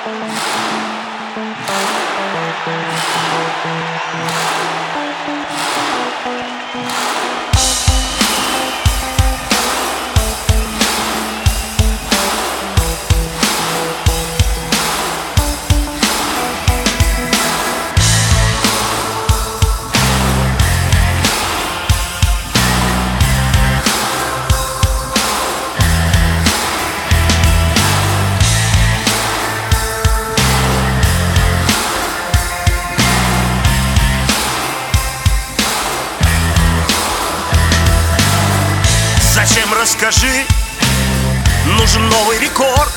Зачем, расскажи, нужен новый рекорд,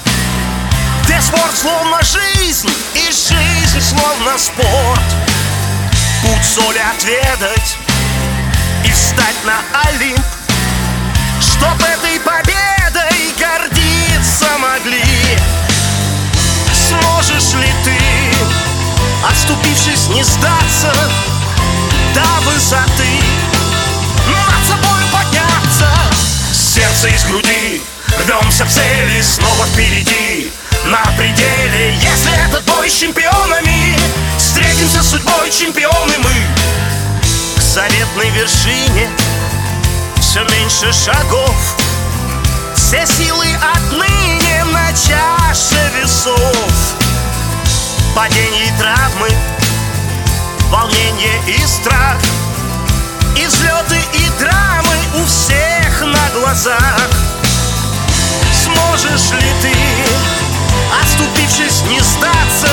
где спорт словно жизнь и жизнь словно спорт. Путь соли отведать и встать на Олимп, чтоб этой победой гордиться могли. Сможешь ли ты, отступившись, не сдаться до высоты, над собой подняться? Сердце из груди, рвемся в цели, снова впереди, на пределе. Если этот бой с чемпионами, встретимся с судьбой, чемпионы мы. К заветной вершине все меньше шагов, все силы отныне на чаше весов. Падения и травмы, волнение и страх, и взлеты, и драмы у всех на глазах. Сможешь ли ты, отступившись, не сдаться,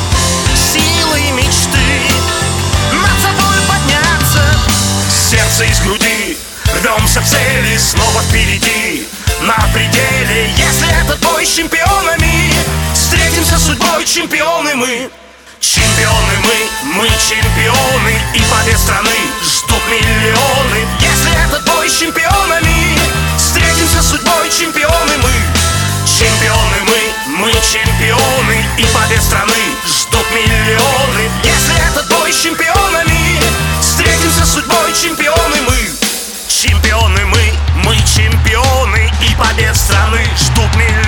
силой мечты над собой подняться? Сердце из груди, рвемся в цели, снова впереди, на пределе. Если этот бой с чемпионами, встретимся с судьбой, чемпионы мы. Чемпионы мы чемпионы, и побед страны ждут миллионы. Если этот бой с чемпионами, встретимся с судьбой, чемпионы мы. Чемпионы мы чемпионы, и побед страны ждут миллионы. Если этот бой с чемпионами, встретимся с судьбой, чемпионы мы. Чемпионы мы чемпионы, и побед страны ждут миллионы.